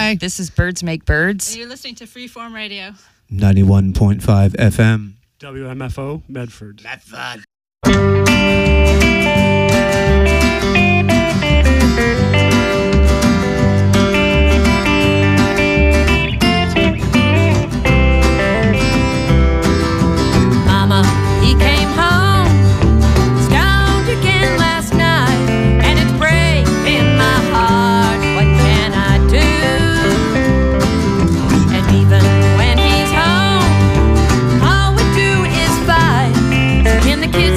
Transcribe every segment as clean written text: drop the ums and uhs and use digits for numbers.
Hi. This is Birds Make Birds. And you're listening to Freeform Radio. 91.5 FM. WMFO, Medford. Medford. Mama, he came home, stoned again last night, and it's breaking my heart. What can I do? And even when he's home, all we do is fight. In the kitchen.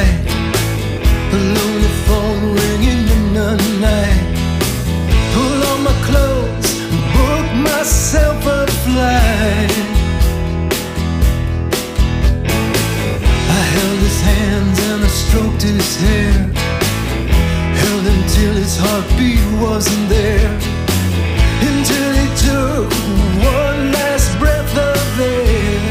night, a lonely phone ringing in the night. Pull on my clothes, book myself a flight. I held his hands and I stroked his hair, held him till his heartbeat wasn't there, until he took one last breath of air.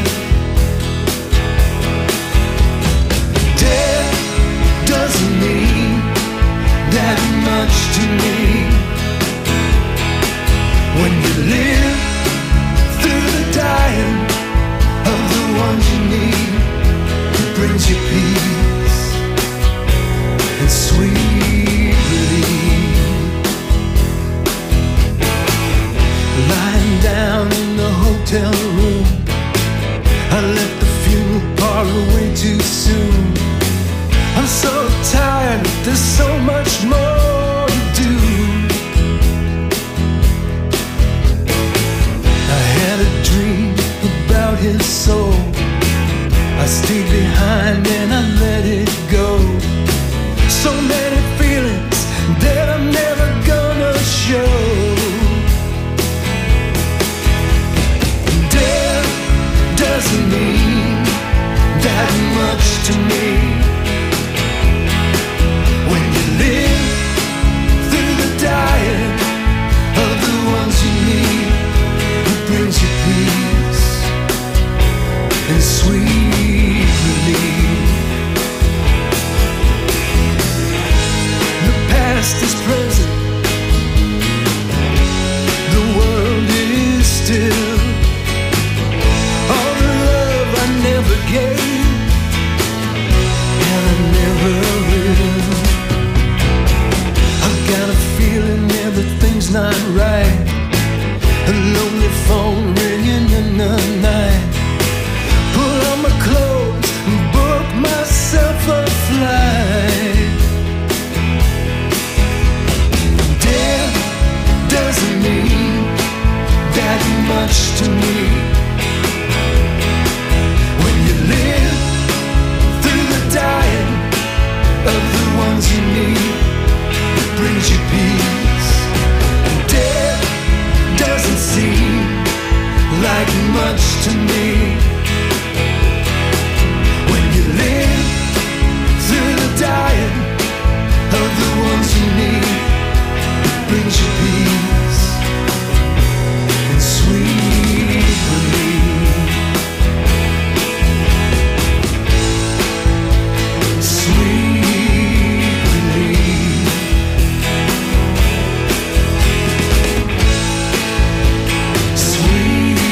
Death doesn't mean that much to me. When you live through the dying of the ones you need, it brings you peace and sweet relief. Lying down in the hotel room, I left the funeral parlor way too soon. I'm so tired, there's so much more to do. I had a dream about his soul. I stayed behind and I let it go. So many feelings that I'm never gonna show. Death doesn't mean that much to me. When you live through the dying of the ones you need, it brings you peace and sweet relief. The past is present, the world is still. All the love I never gave, and I never will. I've got a feeling everything's not right, a lonely phone ringing in the night. Pull on my clothes and book myself a flight. Death doesn't mean that much to me. When you live through the dying of the ones you need, it brings you peace. Death doesn't seem like much to me. When you live through the dying of the ones you need, it brings you peace and sweet relief. Sweet relief. Sweet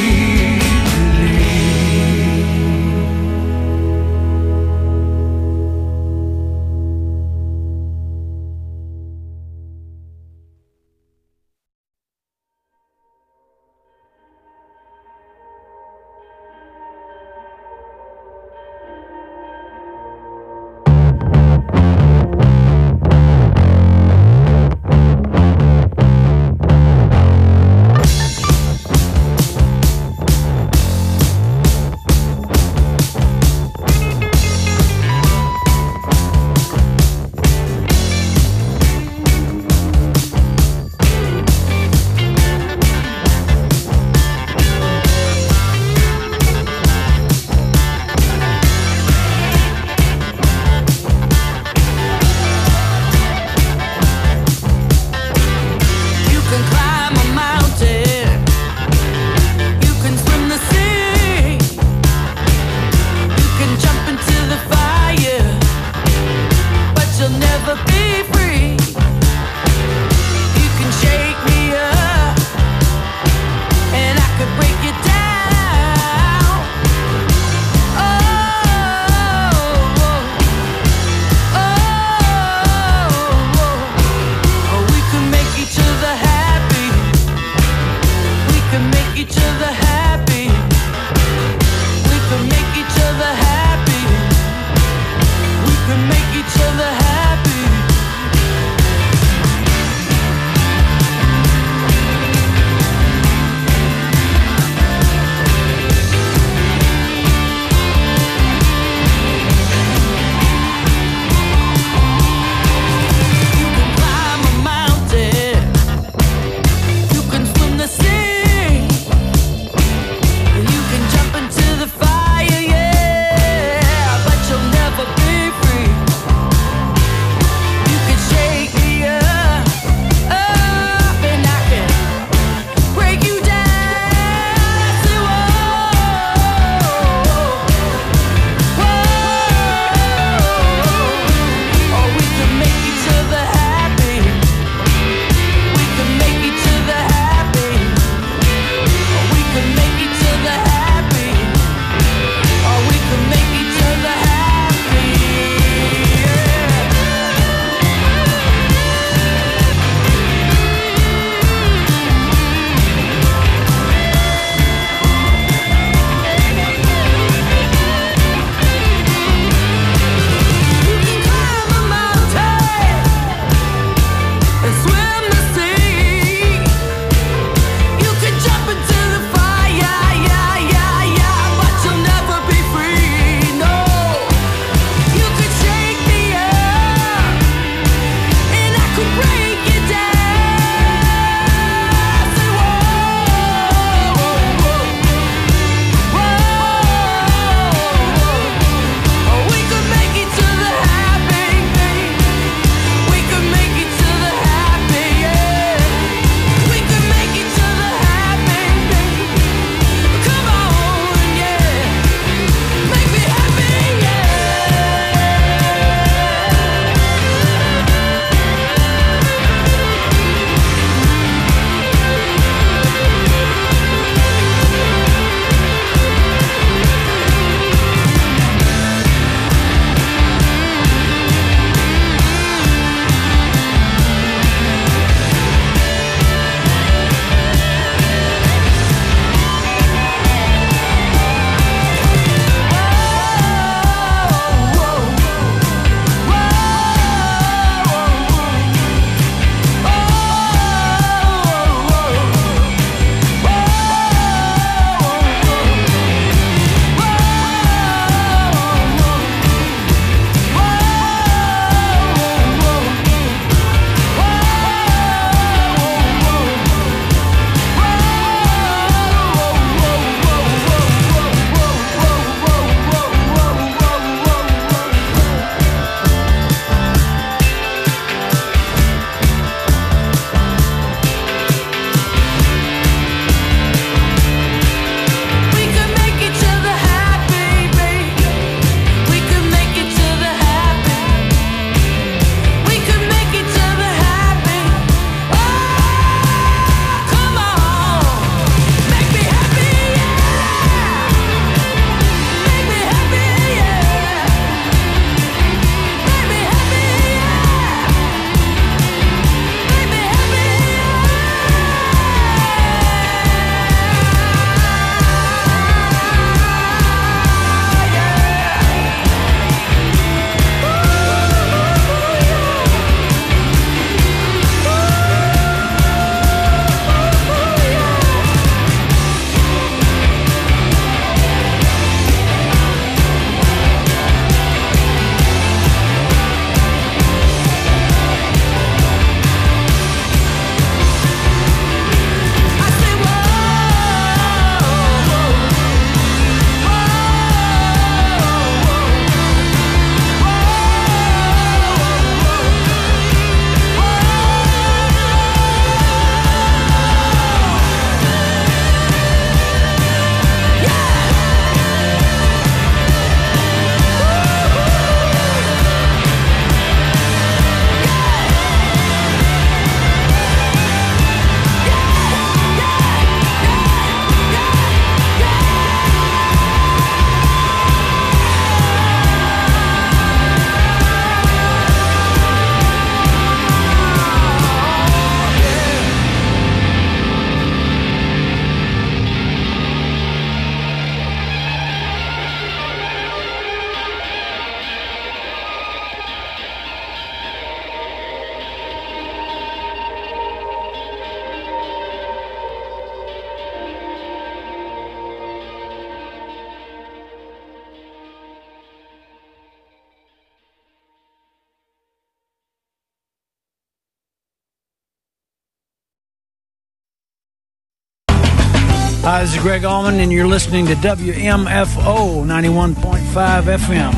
Hi, this is Greg Allman, and you're listening to WMFO 91.5 FM.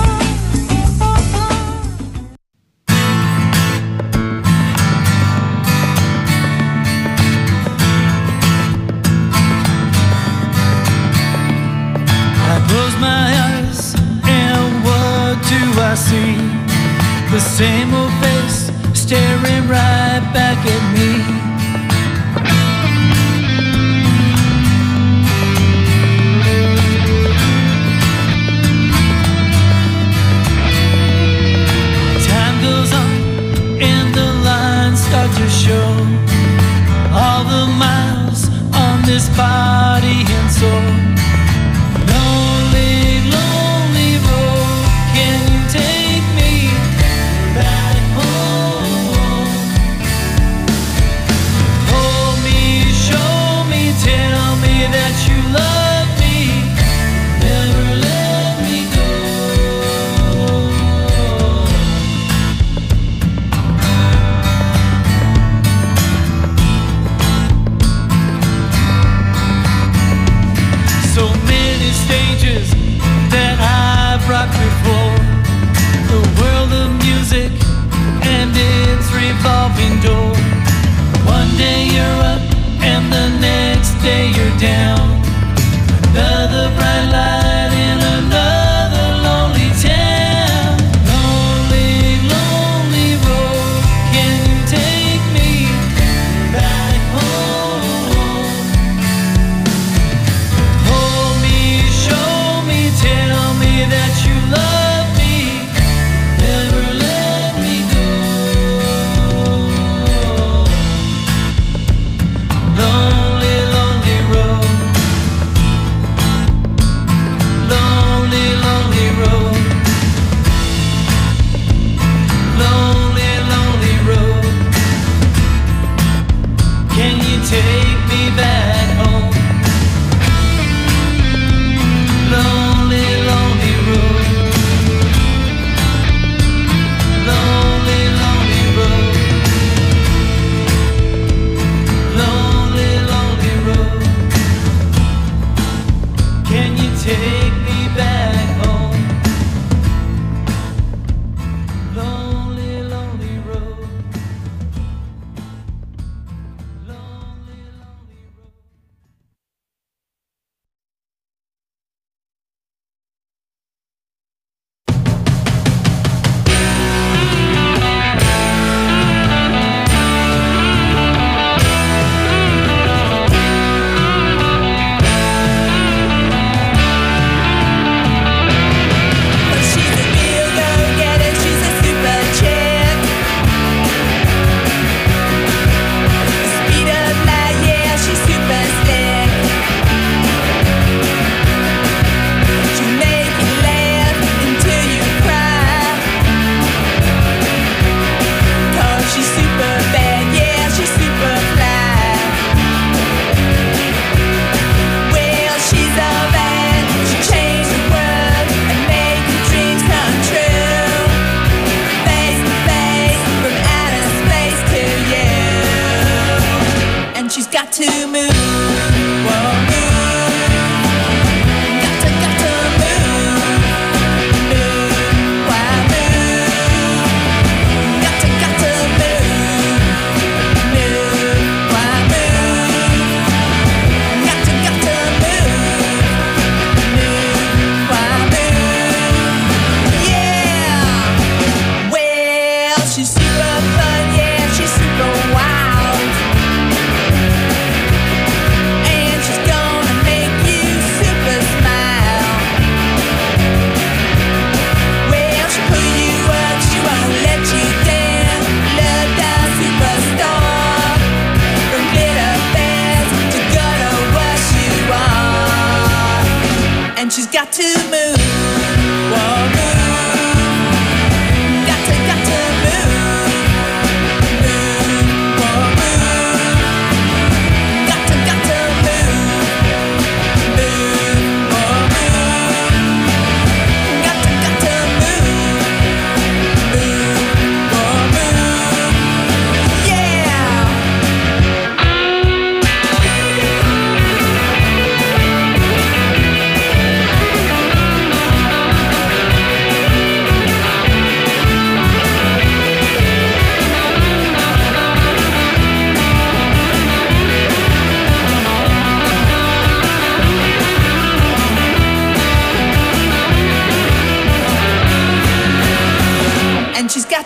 I close my eyes, and what do I see? The same old face staring right back at me. Start to show all the miles on this body and soul. Lonely, lonely road, can you take me back home? Hold me, show me, tell me that you love me, never let me go. So many stages that I've rocked before, the world of music and its revolving door. One day you're up and the next day you're down. Another bright light in another lonely town. Lonely, lonely road, can you take me back home? Hold me, show me, tell me that you love me, never let me go. Lonely, lonely road.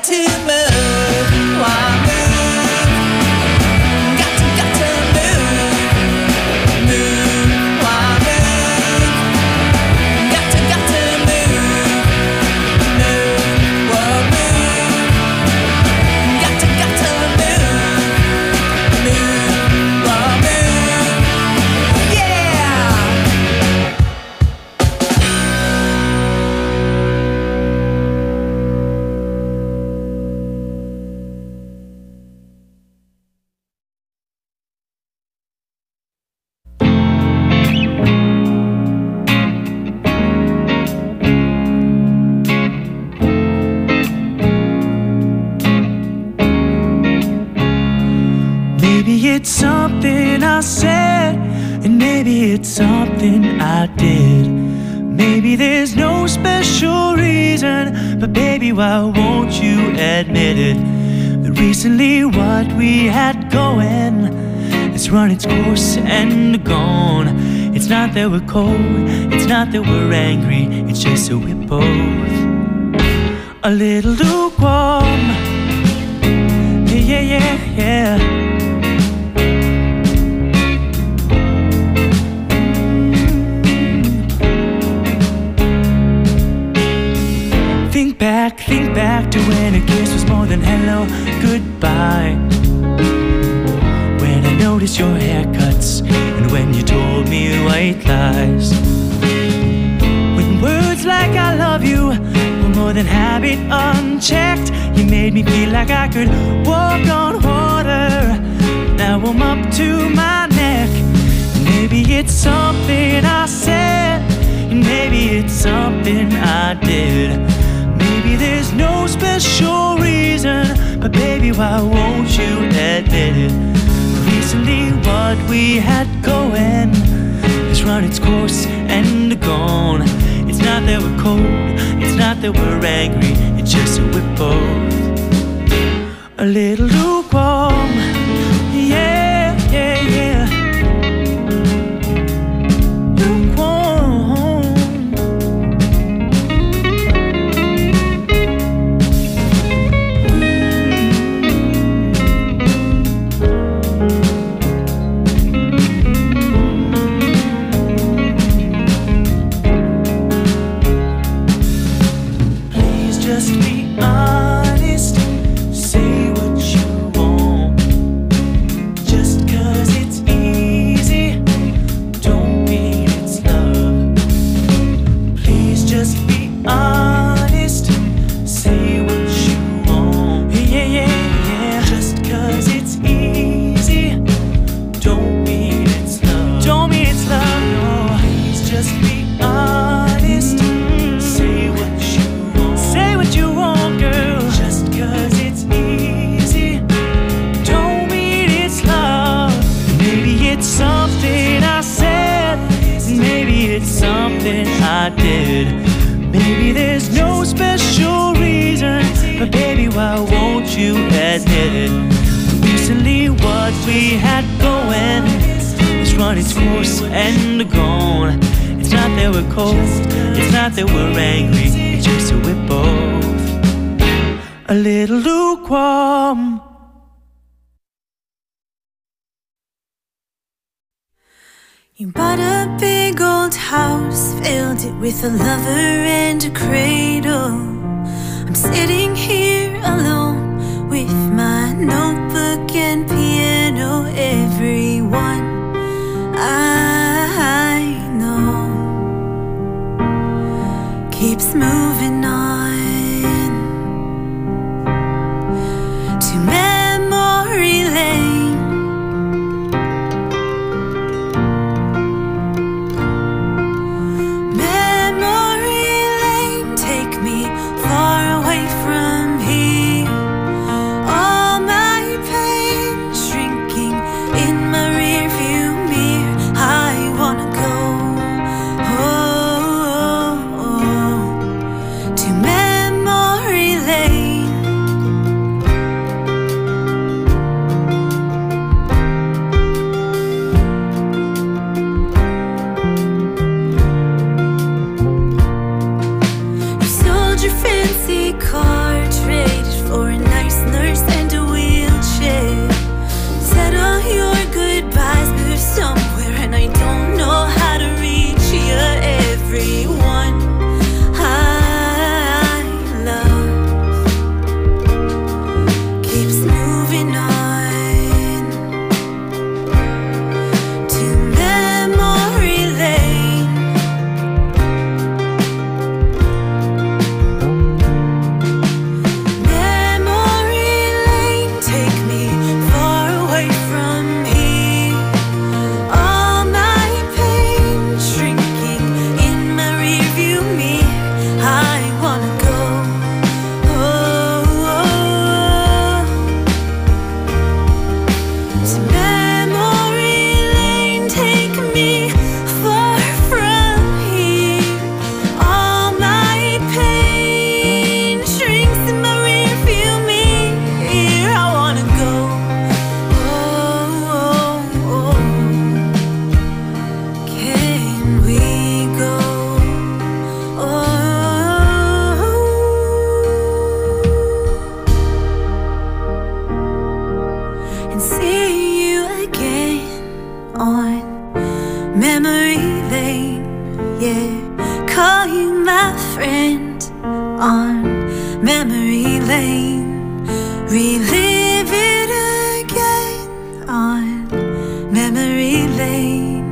to move. Why move? Got to move. Move. Why move? Got to move. Move. Whoa, move. Got to move. Move. Whoa, move. Yeah. Maybe it's something I said, and maybe it's something I did. Maybe there's no special reason, but baby, why won't you admit it? That recently what we had going has run its course and gone. It's not that we're cold, it's not that we're angry, it's just that we're both a little lukewarm. Yeah, yeah, yeah. Think back to when a kiss was more than hello, goodbye. When I noticed your haircuts and when you told me white lies. When words like I love you were more than habit unchecked, you made me feel like I could walk on water. Now I'm up to my neck. Maybe it's something I said, and maybe it's something I did. Maybe there's no special reason, but baby, why won't you admit it? Recently what we had going has run its course and gone. It's not that we're cold, it's not that we're angry, it's just that we're both a little lukewarm. Yeah, yeah, yeah. I did. Maybe there's no special reason, but baby, why won't you admit it? Recently what we had going has run its course and gone. It's not that we're cold, it's not that we're angry, it's just that we're both a little lukewarm. You bought a big old house, filled it with a lover and a cradle. I'm sitting here alone with my notebook and piano. Everyone I know keeps moving on to memory lane. Memory lane, take me far away from here. relive it again on memory lane.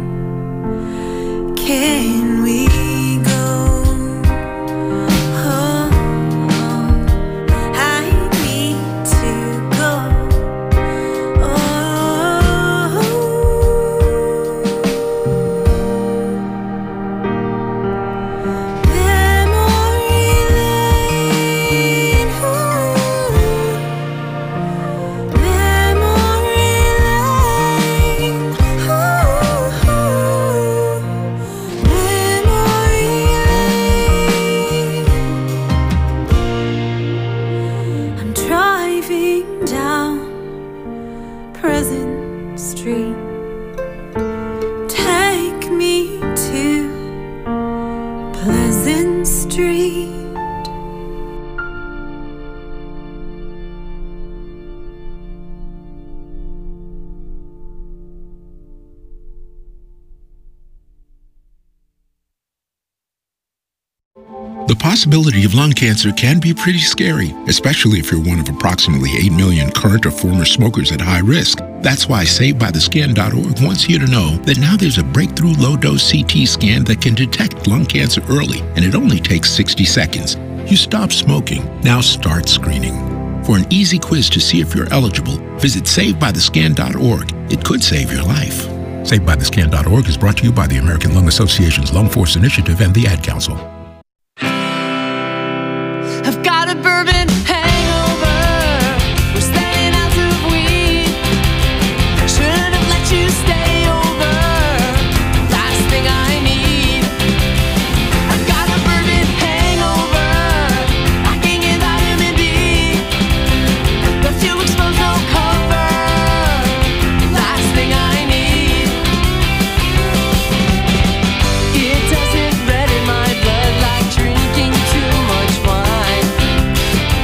Can we go? Oh, I need to go. Pleasant Street, take me to Pleasant Street. The possibility of lung cancer can be pretty scary, especially if you're one of approximately 8 million current or former smokers at high risk. That's why SaveByTheScan.org wants you to know that now there's a breakthrough low-dose CT scan that can detect lung cancer early, and it only takes 60 seconds. You stop smoking, now start screening. For an easy quiz to see if you're eligible, visit SaveByTheScan.org. It could save your life. SaveByTheScan.org is brought to you by the American Lung Association's Lung Force Initiative and the Ad Council. I've got a bourbon hangover. We're staying out of weed. Should have let you stay over. Last thing I need. I've got a bourbon hangover. Lacking in vitamin D. Left you exposed, no cover. Last thing I need. It doesn't red in my blood like drinking too much wine.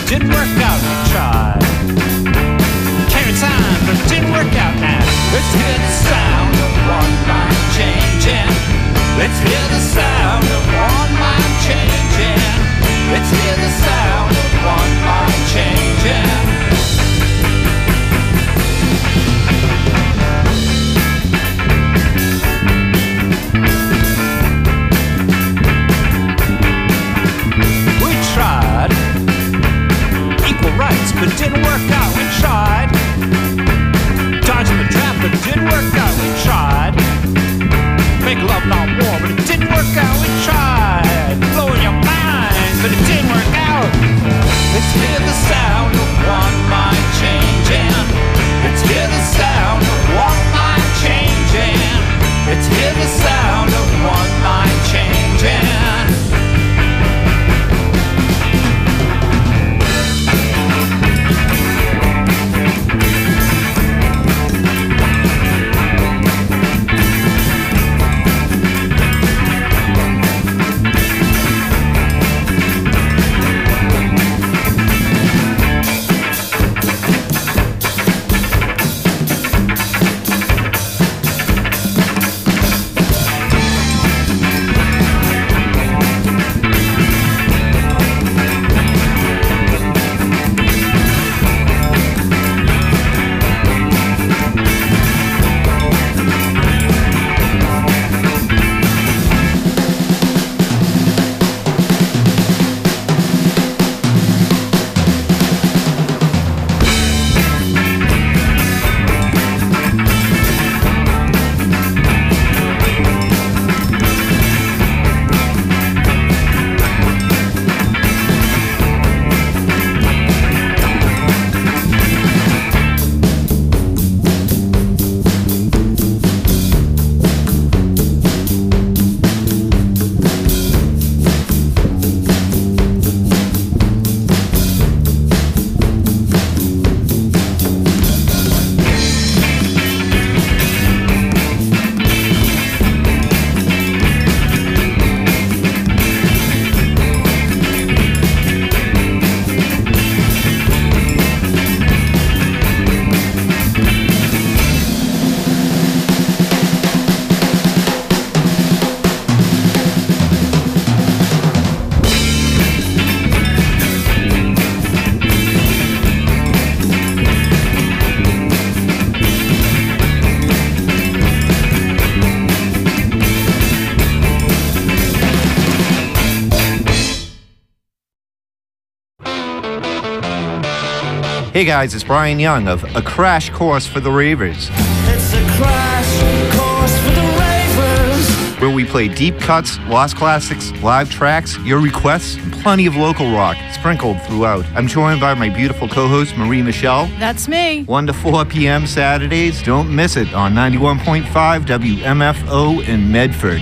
didn't work out. We tried. Carry time, but it didn't work out now. Let's hear the sound of one mind changing. Let's hear the sound of one mind changing. Let's hear the sound of one mind changing. We tried equal rights, but it didn't work out. We tried dodging the trap, but it didn't work out. We tried make love, not war, but it didn't work out. We tried blowing your mind, but it didn't work out. Let's hear the sound of one mind changing. Let's hear the sound of one mind changing. Let's hear the sound of one mind changing. Hey guys, it's Brian Young of A Crash Course for the Ravers. It's a crash course for the ravers. Where we play deep cuts, lost classics, live tracks, your requests, and plenty of local rock sprinkled throughout. I'm joined by my beautiful co-host, Marie Michelle. That's me. 1 to 4 p.m. Saturdays. Don't miss it on 91.5 WMFO in Medford.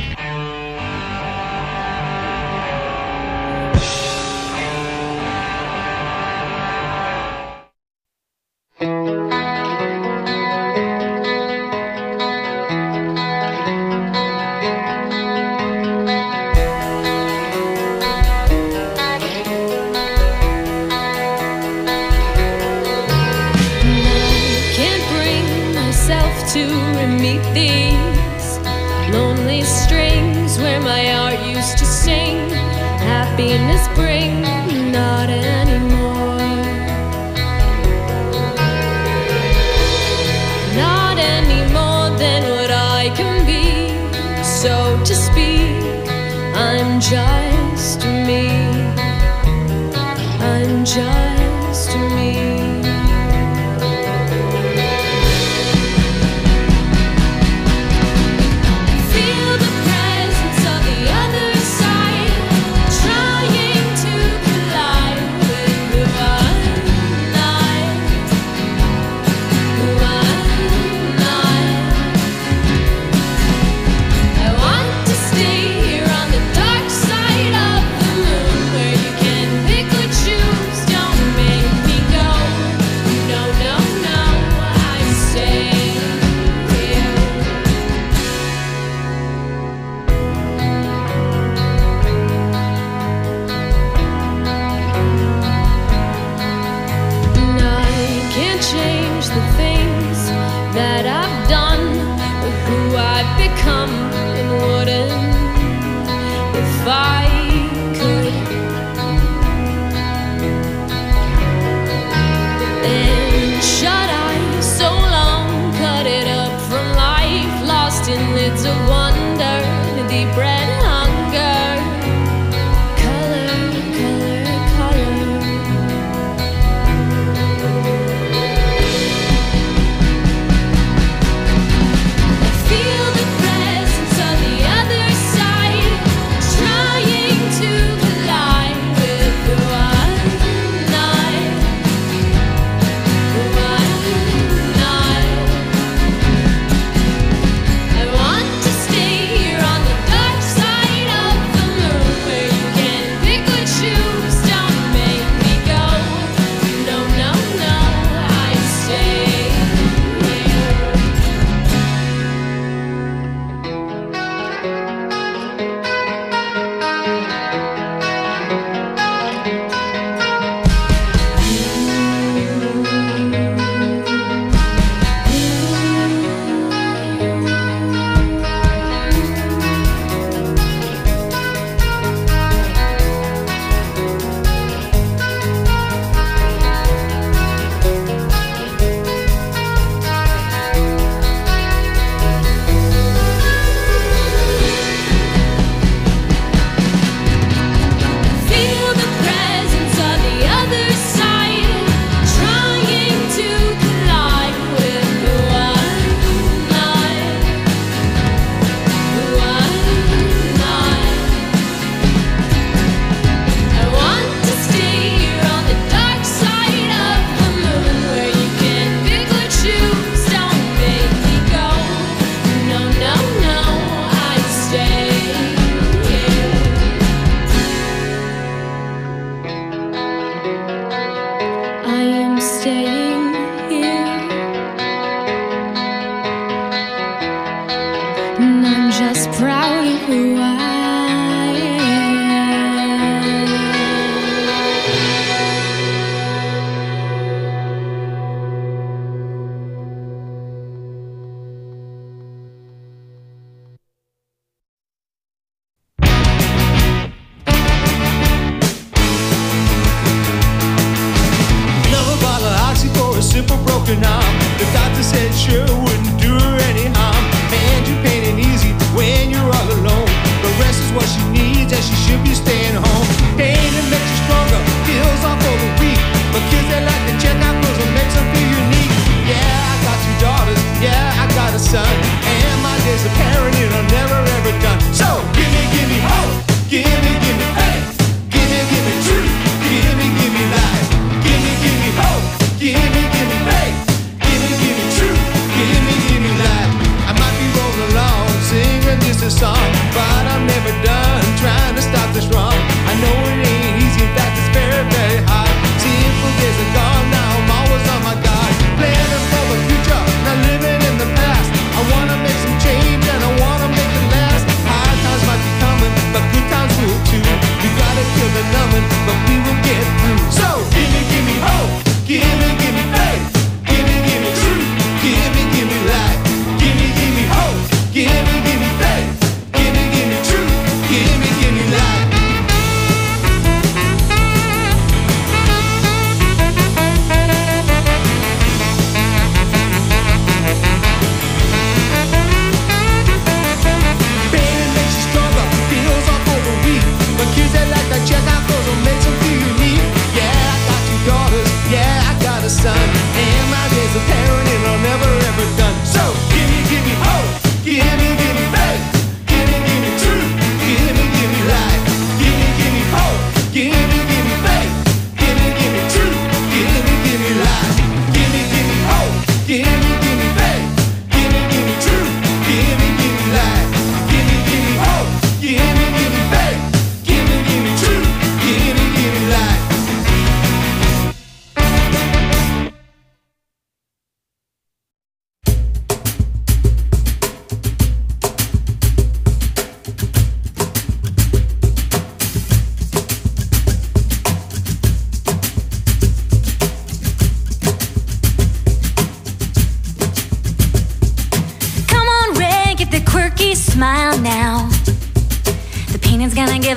Dark side of the moon, where you can pick or choose. Don't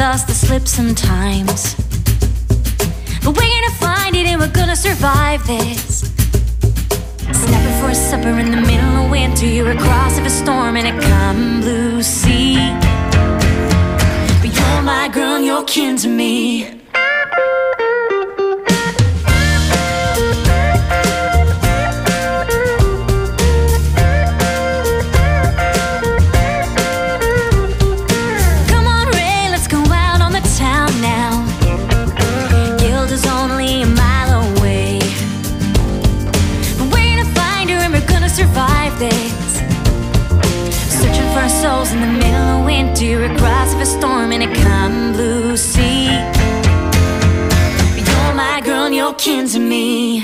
us the slip sometimes. But we're gonna find it and we're gonna survive this. Snapping for a supper in the middle of winter. You're across of a storm in a calm blue sea. But you're my girl and you're kin to me. Souls in the middle of winter, across of a storm in a calm blue sea. You're my girl and you're kin to me.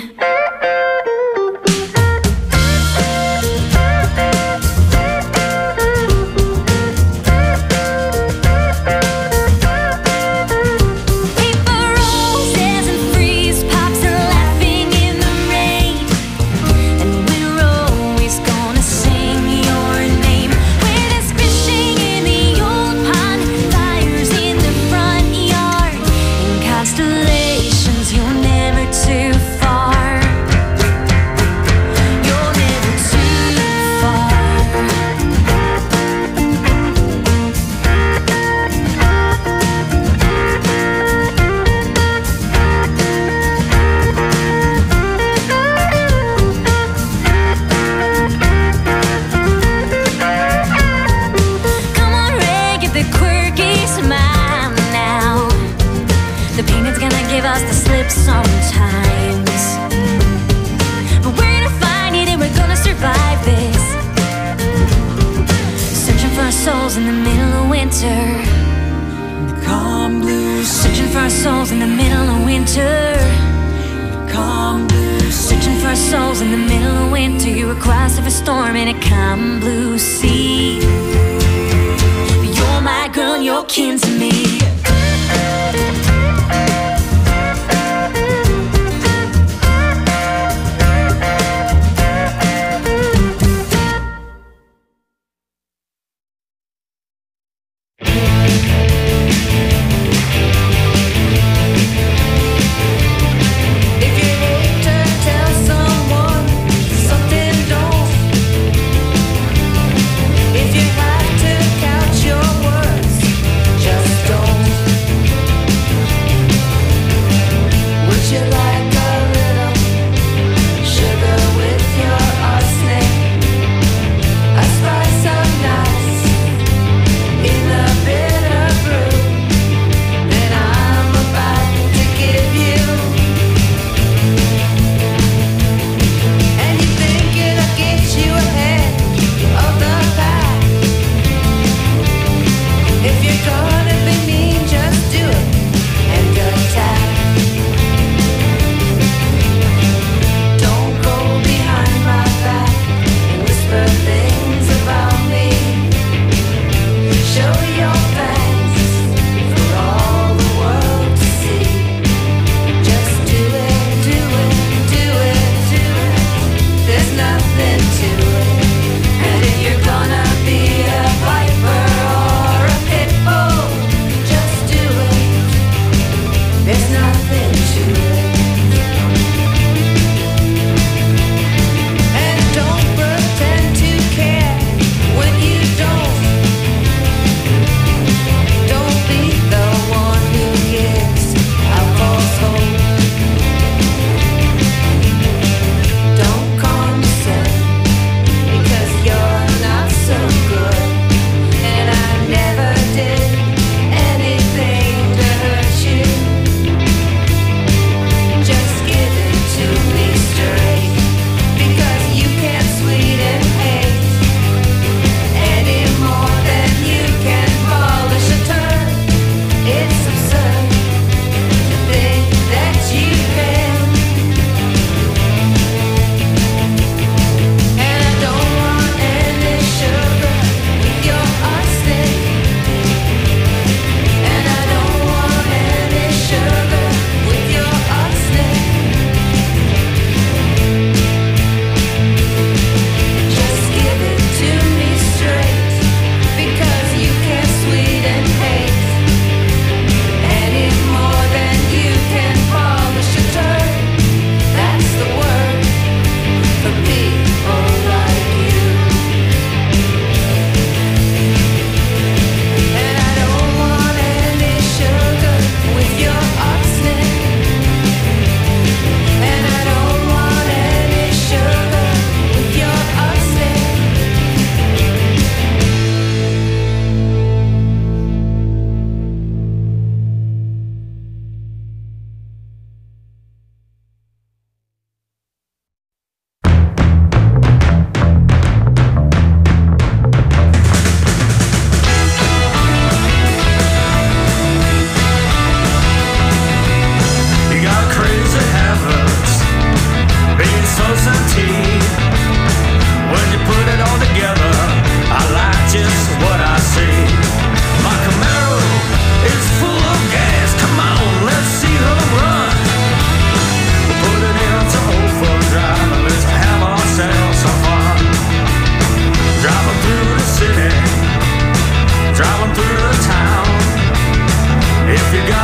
If you have to count your words, just don't.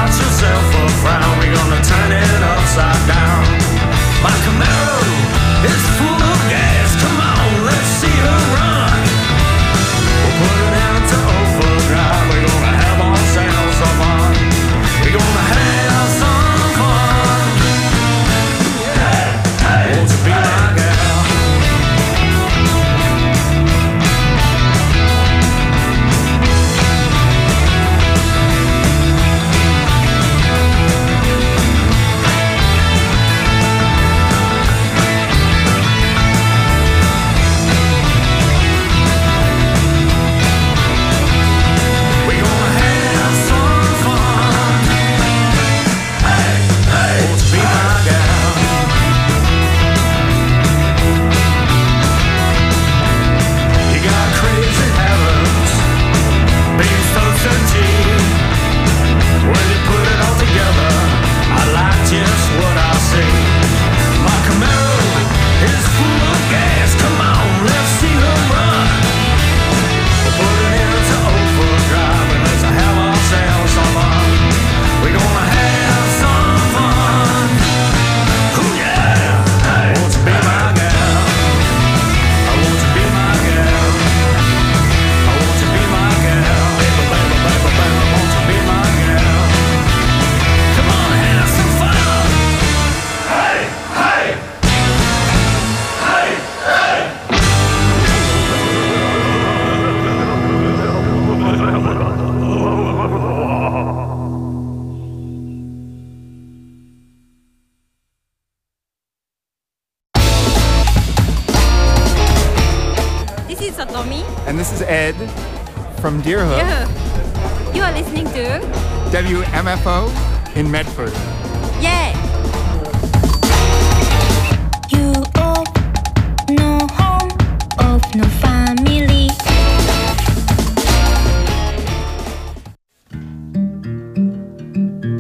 out yourself a frown. We're gonna turn it upside down. My Camaro is full of gas. Come on, let's see her run. We'll put it into overdrive. We're gonna have ourselves some fun. We're gonna have some fun. Hey, hey, won't you be my girl? When you put it all together, I like just what I see. My Camaro is full of gas. Come on, let's see her run. We'll put it into overdrive and let's have ourselves some fun. We're gonna have some fun. Ooh, yeah. I want to be my girl. I want to be my girl. I want to be my girl. Baby, baby, baby, baby, I want to be my girl. Come on, have some fun. Hey, hey. Hey, hey. This is Satomi. And this is Ed from Deerhook. Yeah. You are listening to WMFO in Medford. Yeah. You of no home, of no family.